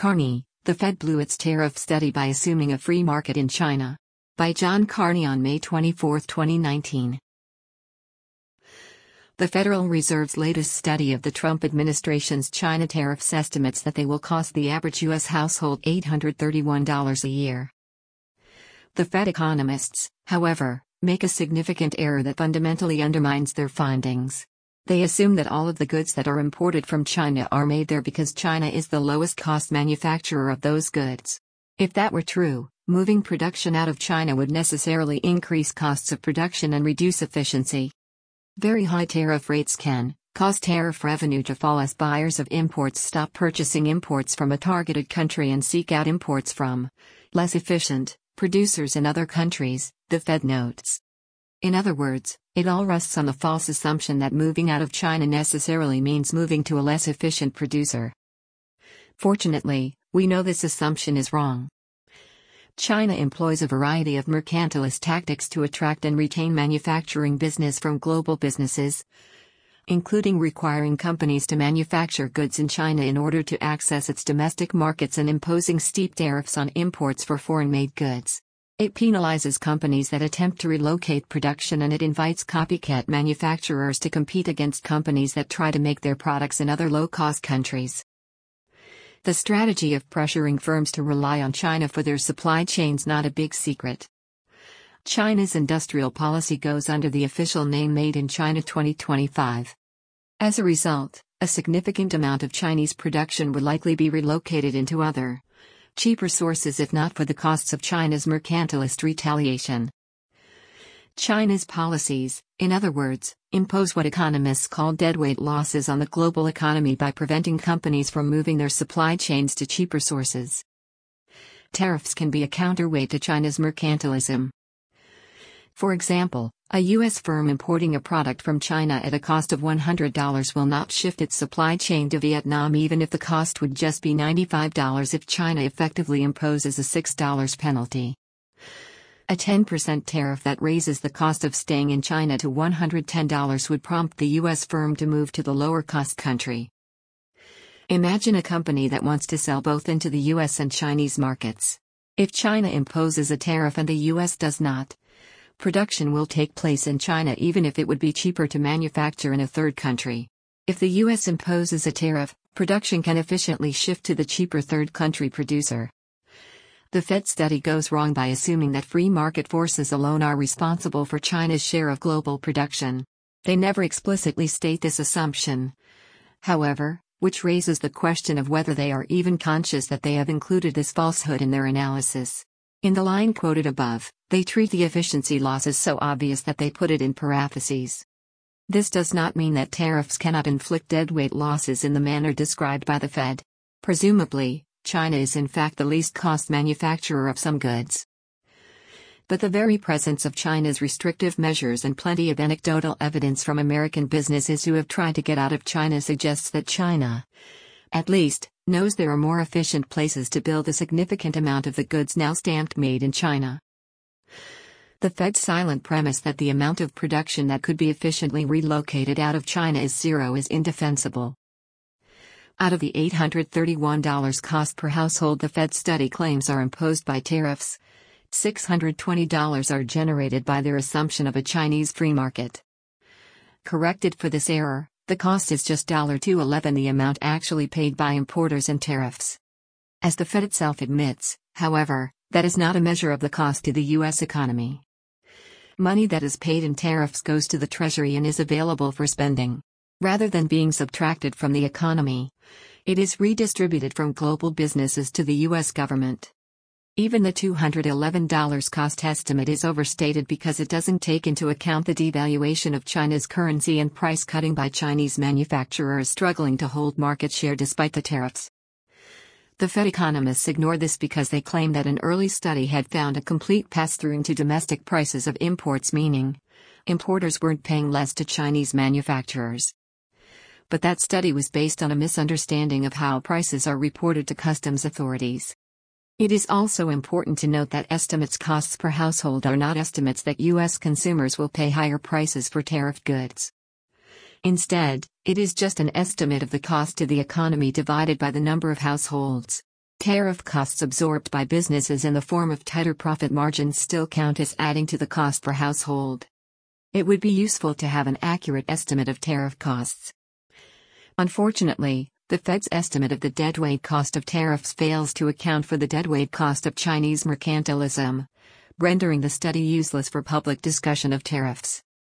Carney, the Fed blew its tariff study by assuming a free market in China. By John Carney on May 24, 2019. The Federal Reserve's latest study of the Trump administration's China tariffs estimates that they will cost the average U.S. household $831 a year. The Fed economists, however, make a significant error that fundamentally undermines their findings. They assume that all of the goods that are imported from China are made there because China is the lowest cost manufacturer of those goods. If that were true, moving production out of China would necessarily increase costs of production and reduce efficiency. Very high tariff rates can cause tariff revenue to fall as buyers of imports stop purchasing imports from a targeted country and seek out imports from less efficient producers in other countries, the Fed notes. In other words, it all rests on the false assumption that moving out of China necessarily means moving to a less efficient producer. Fortunately, we know this assumption is wrong. China employs a variety of mercantilist tactics to attract and retain manufacturing business from global businesses, including requiring companies to manufacture goods in China in order to access its domestic markets and imposing steep tariffs on imports for foreign-made goods. It penalizes companies that attempt to relocate production, and it invites copycat manufacturers to compete against companies that try to make their products in other low-cost countries. The strategy of pressuring firms to rely on China for their supply chain's not a big secret. China's industrial policy goes under the official name Made in China 2025. As a result, a significant amount of Chinese production would likely be relocated into other, cheaper sources if not for the costs of China's mercantilist retaliation. China's policies, in other words, impose what economists call deadweight losses on the global economy by preventing companies from moving their supply chains to cheaper sources. Tariffs can be a counterweight to China's mercantilism. For example, a U.S. firm importing a product from China at a cost of $100 will not shift its supply chain to Vietnam even if the cost would just be $95 if China effectively imposes a $6 penalty. A 10% tariff that raises the cost of staying in China to $110 would prompt the U.S. firm to move to the lower-cost country. Imagine a company that wants to sell both into the U.S. and Chinese markets. If China imposes a tariff and the U.S. does not, production will take place in China even if it would be cheaper to manufacture in a third country. If the U.S. imposes a tariff, production can efficiently shift to the cheaper third country producer. The Fed study goes wrong by assuming that free market forces alone are responsible for China's share of global production. They never explicitly state this assumption, however, which raises the question of whether they are even conscious that they have included this falsehood in their analysis. In the line quoted above, they treat the efficiency loss as so obvious that they put it in parentheses. This does not mean that tariffs cannot inflict deadweight losses in the manner described by the Fed. Presumably, China is in fact the least cost manufacturer of some goods. But the very presence of China's restrictive measures and plenty of anecdotal evidence from American businesses who have tried to get out of China suggests that China, at least, knows there are more efficient places to build a significant amount of the goods now stamped Made in China. The Fed's silent premise that the amount of production that could be efficiently relocated out of China is zero is indefensible. Out of the $831 cost per household the Fed study claims are imposed by tariffs, $620 are generated by their assumption of a Chinese free market. Corrected for this error, the cost is just $211, the amount actually paid by importers in tariffs. As the Fed itself admits, however, that is not a measure of the cost to the U.S. economy. Money that is paid in tariffs goes to the Treasury and is available for spending. Rather than being subtracted from the economy, it is redistributed from global businesses to the U.S. government. Even the $211 cost estimate is overstated because it doesn't take into account the devaluation of China's currency and price cutting by Chinese manufacturers struggling to hold market share despite the tariffs. The Fed economists ignore this because they claim that an early study had found a complete pass-through into domestic prices of imports, meaning importers weren't paying less to Chinese manufacturers. But that study was based on a misunderstanding of how prices are reported to customs authorities. It is also important to note that estimates costs per household are not estimates that U.S. consumers will pay higher prices for tariffed goods. Instead, it is just an estimate of the cost to the economy divided by the number of households. Tariff costs absorbed by businesses in the form of tighter profit margins still count as adding to the cost per household. It would be useful to have an accurate estimate of tariff costs. Unfortunately, the Fed's estimate of the deadweight cost of tariffs fails to account for the deadweight cost of Chinese mercantilism, rendering the study useless for public discussion of tariffs.